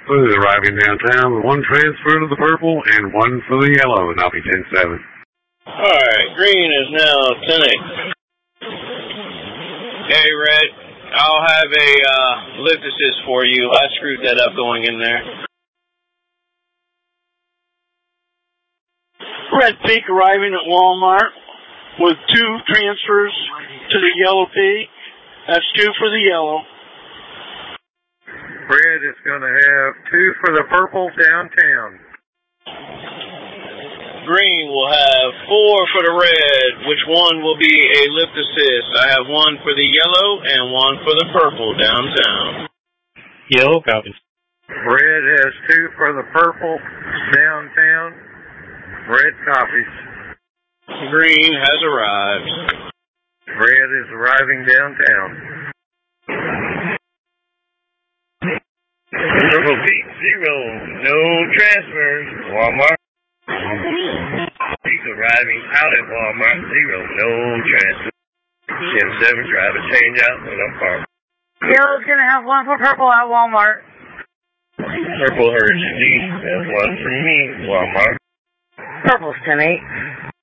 Food arriving downtown, one transfer to the purple and one for the yellow, and I'll be 10-7. Alright, green is now 10-8. Hey, red, I'll have a lift assist for you. I screwed that up going in there. Red Peak arriving at Walmart with 2 transfers to the yellow Peak. That's 2 for the yellow. Red is going to have 2 for the purple downtown. Green will have 4 for the red, which one will be a lift assist. I have 1 for the yellow and 1 for the purple downtown. Yellow copies. Red has 2 for the purple downtown. Red copies. Green has arrived. Red is arriving downtown. Purple Peak 0, no transfers. Walmart. Peak arriving out at Walmart 0, no transfers. 10-7, try to change out when I'm parked. Yellow's going to have 1 for purple at Walmart. Purple hurts me. That's 1 for me, Walmart. Purple's 10-8.